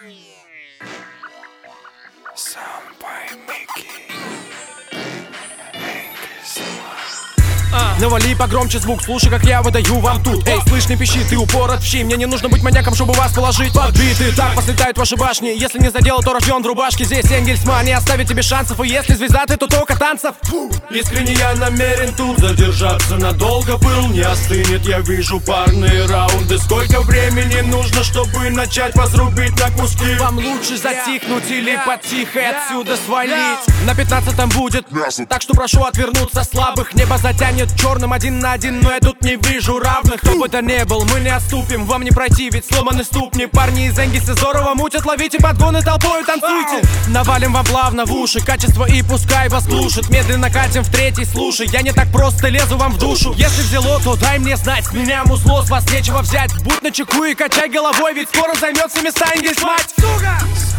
Sound by Mickey. Навали погромче звук, слушай, как я выдаю вам тут. Эй, слышь, не пищи, ты упор отвчи. Мне не нужно быть маньяком, чтобы вас положить под биты. Так послетают ваши башни. Если не задел, то рожден в рубашке. Здесь Энгельсман, не оставит тебе шансов. И если звезда, ты, то только танцев. Искренне я намерен тут задержаться надолго. Пыл не остынет, я вижу парные раунды. Сколько времени нужно, чтобы начать вас рубить на куски? Вам лучше затихнуть или потихо отсюда свалить. На 15-м будет мясо, так что прошу отвернуться слабых. Небо затянет черным 1 на 1, но я тут не вижу равных. Кто бы то ни был, мы не отступим, вам не пройти, ведь сломаны ступни. Парни из Энгельса здорово мутят, ловите подгоны толпой, танцуйте. Навалим вам плавно в уши, качество и пускай вас глушит. Медленно катим в третий, слушай, я не так просто лезу вам в душу. Если взяло, то дай мне знать, с меня музло, с вас нечего взять. Будь начеку и качай головой, ведь скоро займется места Энгельс, мать.